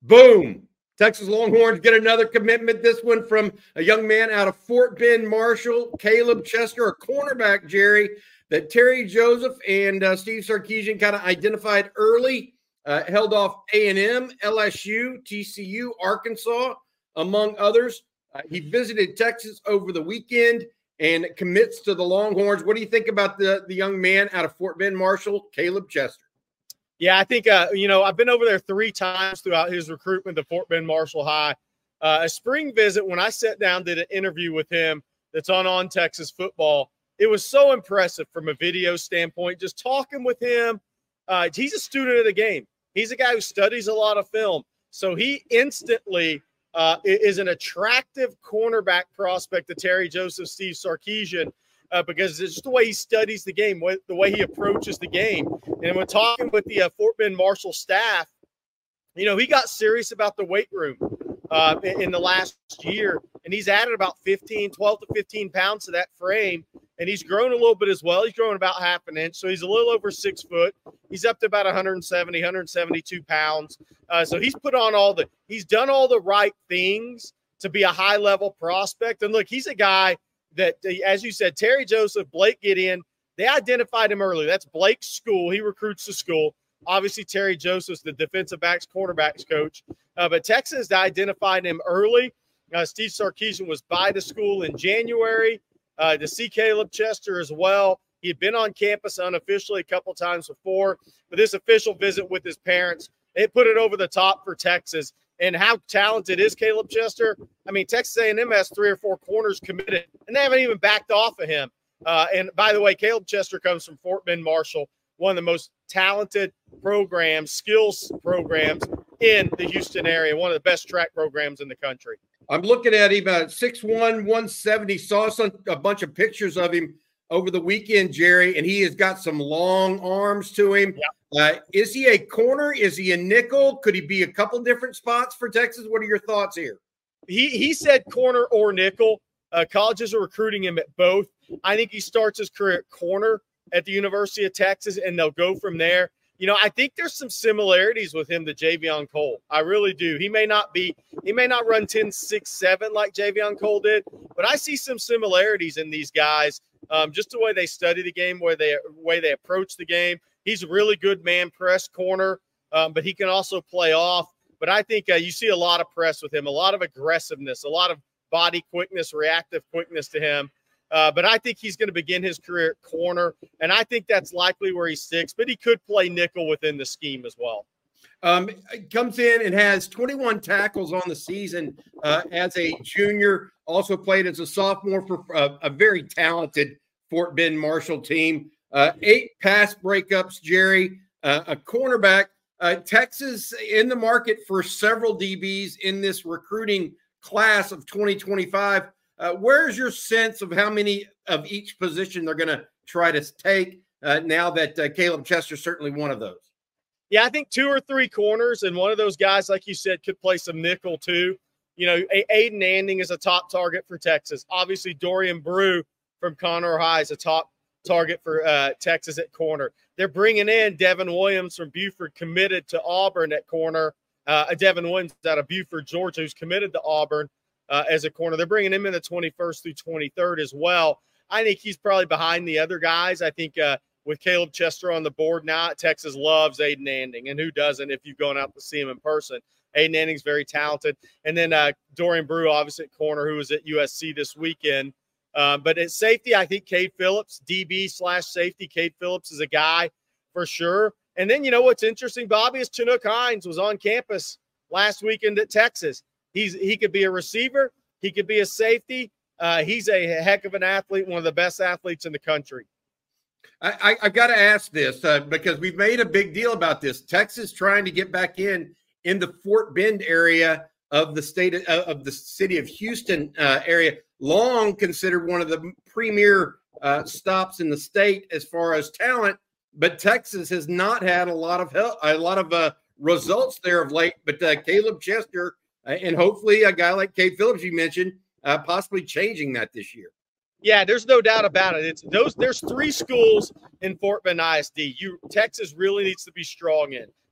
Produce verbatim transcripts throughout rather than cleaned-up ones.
Boom. Texas Longhorns get another commitment. This one from a young man out of Fort Bend Marshall, Caleb Chester, a cornerback, Jerry, that Terry Joseph and uh, Steve Sarkisian kind of identified early, uh, held off A and M, L S U, T C U, Arkansas, among others. Uh, he visited Texas over the weekend and commits to the Longhorns. What do you think about the, the young man out of Fort Bend Marshall, Caleb Chester? Yeah, I think, uh, you know, I've been over there three times throughout his recruitment to Fort Bend Marshall High. Uh, a spring visit, when I sat down, did an interview with him that's on On Texas Football, it was so impressive from a video standpoint, just talking with him. Uh, he's a student of the game. He's a guy who studies a lot of film. So he instantly uh, is an attractive cornerback prospect to Terry Joseph, Steve Sarkisian, Uh, because it's just the way he studies the game, the way he approaches the game. And when talking with the uh, Fort Bend Marshall staff, you know, he got serious about the weight room uh, in, in the last year, and he's added about fifteen, twelve to fifteen pounds to that frame, and he's grown a little bit as well. He's grown about half an inch, so he's a little over six foot. He's up to about one seventy, one seventy-two pounds. Uh, so he's put on all the – he's done all the right things to be a high-level prospect. And, look, he's a guy – that, as you said, Terry Joseph, Blake Gideon, they identified him early. That's Blake's school. He recruits the school. Obviously, Terry Joseph's the defensive backs, cornerbacks coach. Uh, but Texas identified him early. Uh, Steve Sarkisian was by the school in January uh, to see Caleb Chester as well. He had been on campus unofficially a couple times before. But this official visit with his parents, it put it over the top for Texas. And how talented is Caleb Chester? I mean, Texas A and M has three or four corners committed, and they haven't even backed off of him. Uh, and by the way, Caleb Chester comes from Fort Bend Marshall, one of the most talented programs, skills programs in the Houston area, one of the best track programs in the country. I'm looking at him at six one, one seventy. Saw some, a bunch of pictures of him over the weekend, Jerry, and he has got some long arms to him. Yeah. Uh, is he a corner? Is he a nickel? Could he be a couple different spots for Texas? What are your thoughts here? He he said corner or nickel. Uh, colleges are recruiting him at both. I think he starts his career at corner at the University of Texas, and they'll go from there. You know, I think there's some similarities with him to Javion Cole. I really do. He may not be, he may not run ten six seven like Javion Cole did, but I see some similarities in these guys. Um, just the way they study the game, where they way they approach the game. He's a really good man press corner, um, but he can also play off. But I think uh, you see a lot of press with him, a lot of aggressiveness, a lot of body quickness, reactive quickness to him. Uh, but I think he's going to begin his career at corner, and I think that's likely where he sticks. But he could play nickel within the scheme as well. Um, comes in and has twenty-one tackles on the season uh, as a junior. Also played as a sophomore for uh, a very talented Fort Bend Marshall team. Uh, eight pass breakups, Jerry, uh, a cornerback. Uh, Texas in the market for several D Bs in this recruiting class of twenty twenty-five. Uh, where's your sense of how many of each position they're going to try to take uh, now that uh, Caleb Chester certainly one of those? Yeah, I think two or three corners, and one of those guys, like you said, could play some nickel too. You know, Aiden Anding is a top target for Texas. Obviously, Dorian Brew from Conroe High is a top target for uh, Texas at corner. They're bringing in Devin Williams from Buford, committed to Auburn at corner. Uh, Devin Williams out of Buford, Georgia, who's committed to Auburn uh, as a corner. They're bringing him in the twenty-first through twenty-third as well. I think he's probably behind the other guys. I think uh, with Caleb Chester on the board now, Texas loves Aiden Anding, and who doesn't if you've gone out to see him in person. Aiden Anding's very talented. And then uh, Dorian Brew, obviously, at corner, who was at U S C this weekend. Uh, but at safety, I think Cade Phillips, D B slash safety. Cade Phillips is a guy for sure. And then, you know, what's interesting, Bobby, is Chinook Hines was on campus last weekend at Texas. He's He could be a receiver. He could be a safety. Uh, he's a heck of an athlete, one of the best athletes in the country. I, I, I've got to ask this uh, because we've made a big deal about this. Texas trying to get back in in the Fort Bend area of the state of, of the city of Houston uh, area, long considered one of the premier uh, stops in the state as far as talent. But Texas has not had a lot of help, a lot of uh, results there of late. But uh, Caleb Chester uh, and hopefully a guy like Cade Phillips, you mentioned, uh, possibly changing that this year. Yeah, there's no doubt about it. It's those. There's three schools in Fort Bend I S D. You Texas really needs to be strong in.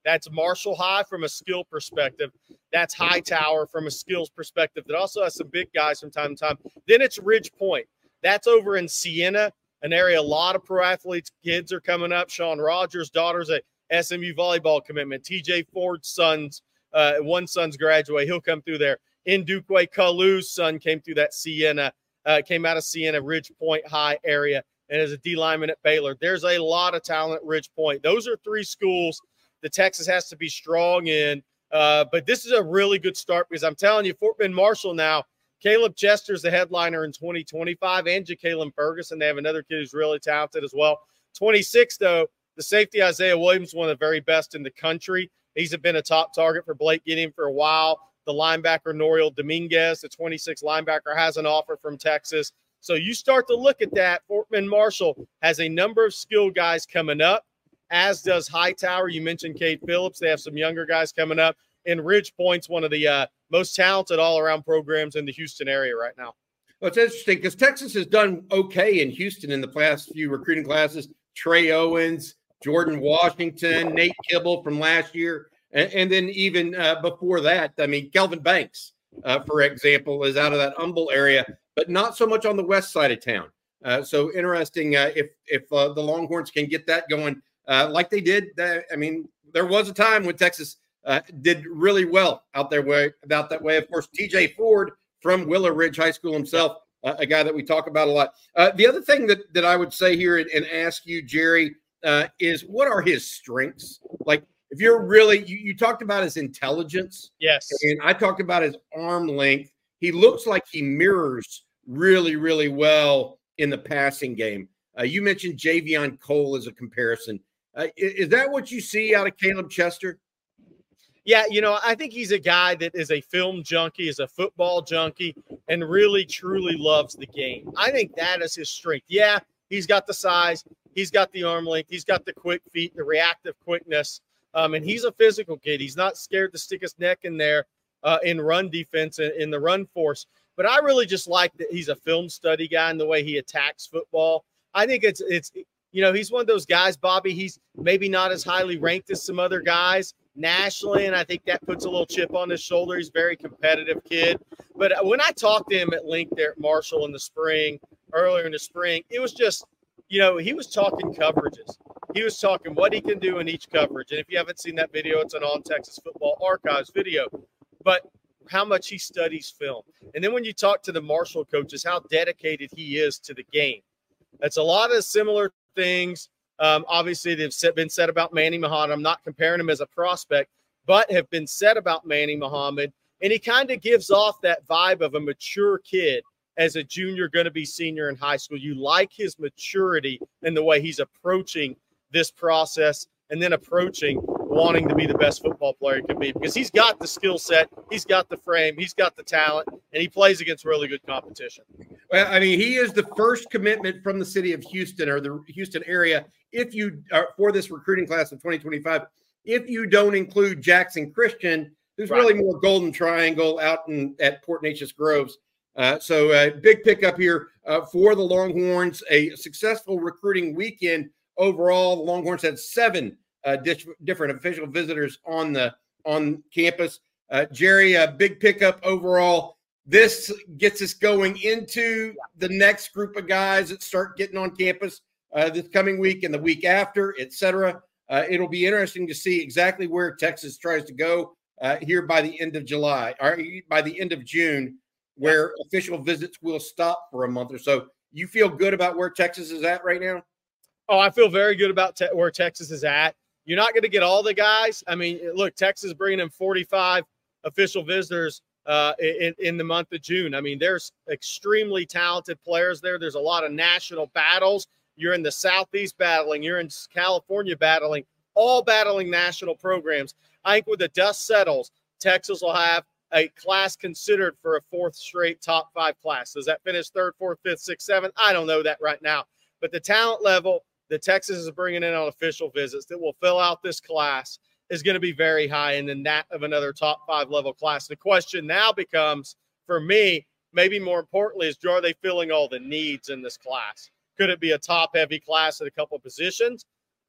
That's Marshall High from a skill perspective. That's Hightower from a skills perspective that also has some big guys from time to time. Then it's Ridge Point. That's over in Siena, an area a lot of pro athletes, kids are coming up. Sean Rogers' daughter's a S M U volleyball commitment. T J Ford's son's, uh, one son's graduate. He'll come through there. Ndukwe Kalu's son came through that Siena, uh, came out of Siena, Ridge Point High area, and is a D lineman at Baylor. There's a lot of talent at Ridge Point. Those are three schools that Texas has to be strong in. Uh, but this is a really good start because I'm telling you, Fort Bend Marshall now, Caleb Chester's the headliner in twenty twenty-five, and Jacalyn Ferguson. They have another kid who's really talented as well. twenty-six, though, the safety Isaiah Williams, one of the very best in the country. He's been a top target for Blake Gideon for a while. The linebacker, Noriel Dominguez, the twenty-six linebacker, has an offer from Texas. So you start to look at that. Fort Bend Marshall has a number of skilled guys coming up, as does Hightower. You mentioned Cade Phillips. They have some younger guys coming up. And Ridge Point's one of the uh, most talented all-around programs in the Houston area right now. Well, it's interesting because Texas has done okay in Houston in the past few recruiting classes. Trey Owens, Jordan Washington, Nate Kibble from last year. And, and then even uh, before that, I mean, Kelvin Banks, uh, for example, is out of that Humble area, but not so much on the west side of town. Uh, so interesting uh, if if uh, the Longhorns can get that going uh, like they did. Uh, I mean, there was a time when Texas uh, did really well out there way about that way. Of course, T J Ford from Willow Ridge High School himself, uh, a guy that we talk about a lot. Uh, the other thing that, that I would say here and, and ask you, Jerry, uh, is what are his strengths? Like, if you're really, you, you talked about his intelligence. Yes. And I talked about his arm length. He looks like he mirrors really, really well in the passing game. Uh, you mentioned Javion Cole as a comparison. Uh, is, is that what you see out of Caleb Chester? Yeah, you know, I think he's a guy that is a film junkie, is a football junkie, and really, truly loves the game. I think that is his strength. Yeah, he's got the size. He's got the arm length. He's got the quick feet, the reactive quickness. Um, and he's a physical kid. He's not scared to stick his neck in there uh, in run defense and in the run force. But I really just like that he's a film study guy in the way he attacks football. I think it's, it's you know, he's one of those guys, Bobby, he's maybe not as highly ranked as some other guys nationally, and I think that puts a little chip on his shoulder. He's a very competitive kid. But when I talked to him at Link there at Marshall in the spring, earlier in the spring, it was just, you know, he was talking coverages. He was talking what he can do in each coverage. And if you haven't seen that video, it's an On Texas Football Archives video. But how much he studies film. And then when you talk to the Marshall coaches, how dedicated he is to the game. That's a lot of similar things. Um, obviously, they've been said about Manny Muhammad. I'm not comparing him as a prospect, but have been said about Manny Muhammad. And he kind of gives off that vibe of a mature kid as a junior, going to be senior in high school. You like his maturity in the way he's approaching this process and then approaching wanting to be the best football player he can be, because he's got the skill set, he's got the frame, he's got the talent, and he plays against really good competition. Well, I mean, he is the first commitment from the city of Houston or the Houston area. If you are for this recruiting class of twenty twenty-five, if you don't include Jackson Christian, who's right. really more Golden Triangle out in at Port Neches Groves. Uh, so a uh, big pickup here uh, for the Longhorns, a successful recruiting weekend overall. The Longhorns had seven uh, di- different official visitors on the on campus. Uh, Jerry, a big pickup overall. This gets us going into the next group of guys that start getting on campus uh, this coming week and the week after, et cetera. Uh, it'll be interesting to see exactly where Texas tries to go uh, here by the end of July or by the end of June, where official visits will stop for a month or so. You feel good about where Texas is at right now? Oh, I feel very good about te- where Texas is at. You're not going to get all the guys. I mean, look, Texas is bringing in forty-five official visitors uh, in, in the month of June. I mean, there's extremely talented players there. There's a lot of national battles. You're in the Southeast battling. You're in California battling, all battling national programs. I think when the dust settles, Texas will have a class considered for a fourth straight top five class. Does that finish third, fourth, fifth, sixth, seventh? I don't know that right now. But the talent level that Texas is bringing in on official visits that will fill out this class is going to be very high, and then that of another top five level class. The question now becomes, for me, maybe more importantly, is are they filling all the needs in this class? Could it be a top-heavy class at a couple of positions?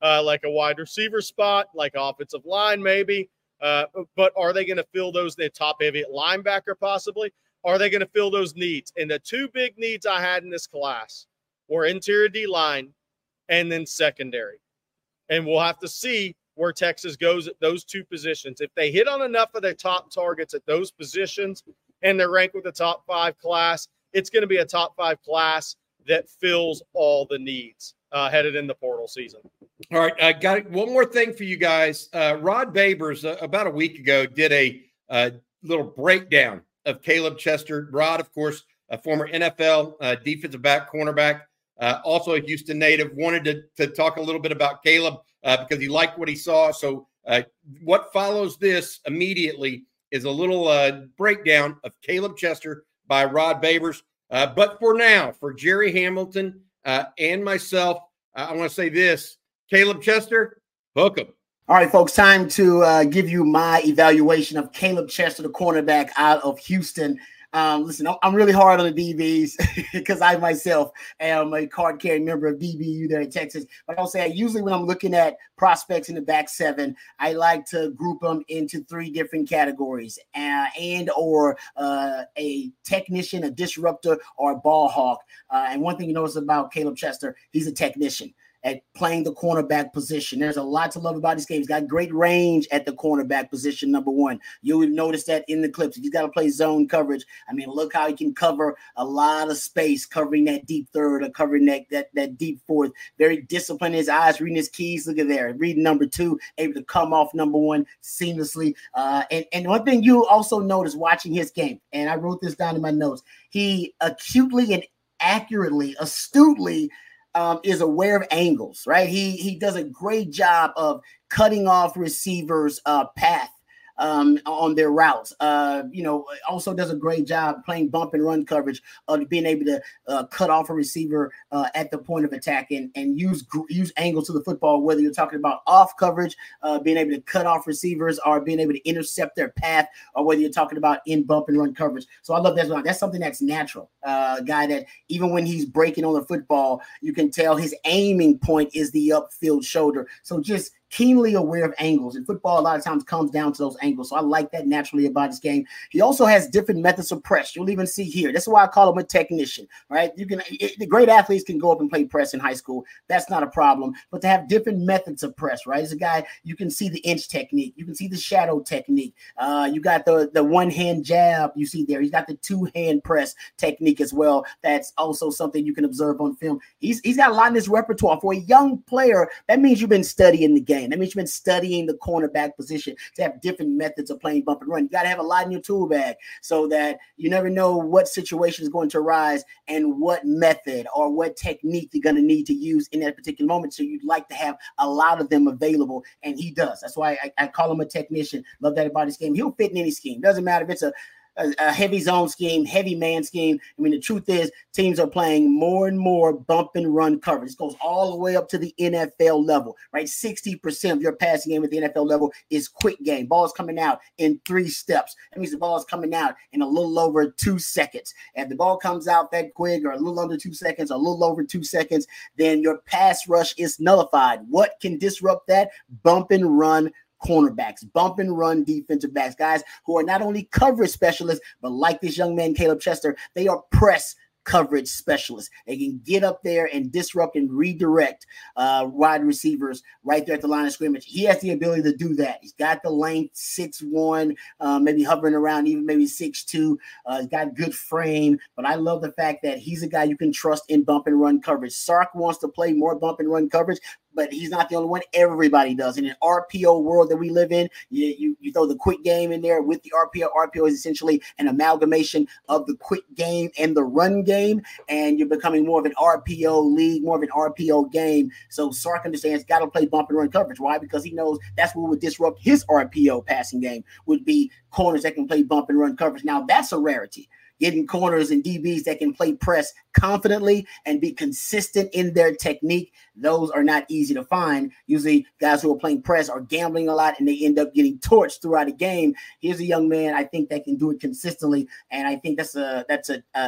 uh, like a wide receiver spot, like offensive line maybe. Uh, but are they going to fill those, the top heavy at linebacker possibly? Are they going to fill those needs? And the two big needs I had in this class were interior D-line and then secondary. And we'll have to see where Texas goes at those two positions. If they hit on enough of their top targets at those positions and they're ranked with the top five class, it's going to be a top five class that fills all the needs uh, headed in the portal season. All right, I got one more thing for you guys. Uh, Rod Babers, uh, about a week ago, did a uh, little breakdown of Caleb Chester. Rod, of course, a former N F L uh, defensive back, cornerback, uh, also a Houston native, wanted to, to talk a little bit about Caleb uh, because he liked what he saw. So uh, what follows this immediately is a little uh, breakdown of Caleb Chester by Rod Babers. Uh, but for now, for Jerry Hamilton uh, and myself, uh, I want to say this. Caleb Chester, hook him. All right, folks, time to uh, give you my evaluation of Caleb Chester, the cornerback out of Houston. Um, listen, I'm really hard on the D Bs because I myself am a card-carrying member of D B U there in Texas. But I'll say usually when I'm looking at prospects in the back seven, I like to group them into three different categories uh, and or uh, a technician, a disruptor, or a ball hawk. Uh, and one thing you notice about Caleb Chester, he's a technician at playing the cornerback position. There's a lot to love about this game. He's got great range at the cornerback position, number one. You would notice that in the clips. He's got to play zone coverage. I mean, look how he can cover a lot of space, covering that deep third or covering that, that, that deep fourth. Very disciplined in his eyes, reading his keys. Look at there. Reading number two, able to come off number one seamlessly. Uh, and, and one thing you also notice watching his game, and I wrote this down in my notes, he acutely and accurately, astutely Um, is aware of angles, right? He he does a great job of cutting off receivers' uh, path um, on their routes. Uh, you know, also does a great job playing bump and run coverage of being able to uh, cut off a receiver uh, at the point of attack and, and use use angles to the football, whether you're talking about off coverage, uh, being able to cut off receivers or being able to intercept their path, or whether you're talking about in bump and run coverage. So I love that. That's something that's natural. Uh, a guy that even when he's breaking on the football, you can tell his aiming point is the upfield shoulder. So just keenly aware of angles, and football a lot of times comes down to those angles. So I like that naturally about his game. He also has different methods of press. You'll even see here. That's why I call him a technician, right? You can it, the great athletes can go up and play press in high school. That's not a problem. But to have different methods of press, right? As a guy, you can see the inch technique. You can see the shadow technique. Uh, you got the, the one-hand jab you see there. He's got the two-hand press technique as well. That's also something you can observe on film. He's He's got a lot in his repertoire. For a young player, that means you've been studying the game. That means you've been studying the cornerback position to have different methods of playing bump and run. You got to have a lot in your tool bag so that you never know what situation is going to arise and what method or what technique you're going to need to use in that particular moment. So you'd like to have a lot of them available, and he does. That's why I, I call him a technician. Love that about his game. He'll fit in any scheme. Doesn't matter if it's a A, a heavy zone scheme, heavy man scheme. I mean, the truth is teams are playing more and more bump and run coverage. It goes all the way up to the N F L level, right? sixty percent of your passing game at the N F L level is quick game. Ball's coming out in three steps. That means the ball is coming out in a little over two seconds. If the ball comes out that quick or a little under two seconds or a little over two seconds, then your pass rush is nullified. What can disrupt that? Bump and run cornerbacks, bump and run defensive backs, guys who are not only coverage specialists, but like this young man, Caleb Chester, they are press coverage specialists. They can get up there and disrupt and redirect uh, wide receivers right there at the line of scrimmage. He has the ability to do that. He's got the length, six one, uh, maybe hovering around even maybe six two. Uh, he's got good frame, but I love the fact that he's a guy you can trust in bump and run coverage. Sark wants to play more bump and run coverage, but he's not the only one. Everybody does. In an R P O world that we live in, you, you, you throw the quick game in there with the R P O. R P O is essentially an amalgamation of the quick game and the run game, and you're becoming more of an R P O league, more of an R P O game. So Sark understands got to play bump and run coverage. Why? Because he knows that's what would disrupt his R P O passing game, would be corners that can play bump and run coverage. Now, that's a rarity. Getting corners and D Bs that can play press confidently and be consistent in their technique, those are not easy to find. Usually guys who are playing press are gambling a lot and they end up getting torched throughout a game. Here's a young man, I think, that can do it consistently, and I think that's a that's a, a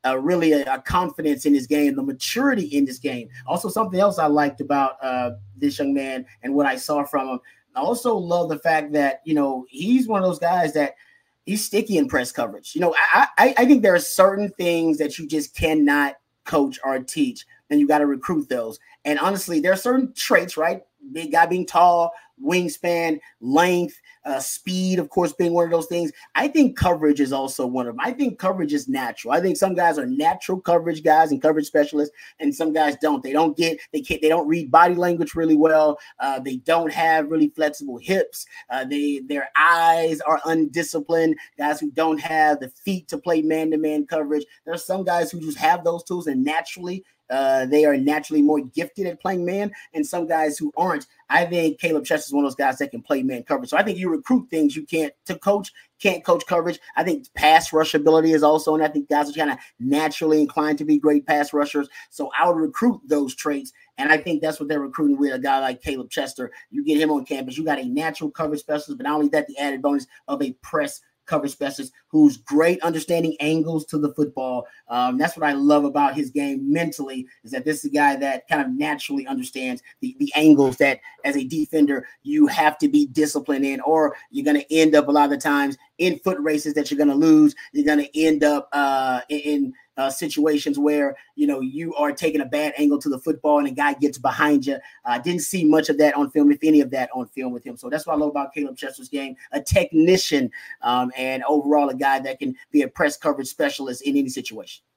uh, really a, a confidence in his game, the maturity in this game. Also, something else I liked about uh, this young man and what I saw from him. I also love the fact that, you know, he's one of those guys that he's sticky in press coverage. You know, I, I, I think there are certain things that you just cannot coach or teach, and you got to recruit those. And honestly, there are certain traits, right? Big guy being tall, wingspan, length, uh, speed, of course, being one of those things. I think coverage is also one of them. I think coverage is natural. I think some guys are natural coverage guys and coverage specialists, and some guys don't. They don't get, they can't, they don't read body language really well. Uh, they don't have really flexible hips. Uh, they, their eyes are undisciplined. Guys who don't have the feet to play man-to-man coverage. There are some guys who just have those tools and naturally Uh, they are naturally more gifted at playing man, and some guys who aren't. I think Caleb Chester is one of those guys that can play man coverage. So I think you recruit things you can't to coach, can't coach coverage. I think pass rush ability is also, and I think guys are kind of naturally inclined to be great pass rushers. So I would recruit those traits, and I think that's what they're recruiting with a guy like Caleb Chester. You get him on campus, you got a natural coverage specialist, but not only that, the added bonus of a press coverage specialist who's great understanding angles to the football. Um, that's what I love about his game mentally, is that this is a guy that kind of naturally understands the, the angles that as a defender you have to be disciplined in, or you're going to end up a lot of the times in foot races that you're going to lose. You're going to end up uh, in, in uh, situations where, you know, you are taking a bad angle to the football and a guy gets behind you. I uh, didn't see much of that on film, if any of that on film with him. So that's what I love about Caleb Chester's game, a technician um, and overall a guy that can be a press coverage specialist in any situation.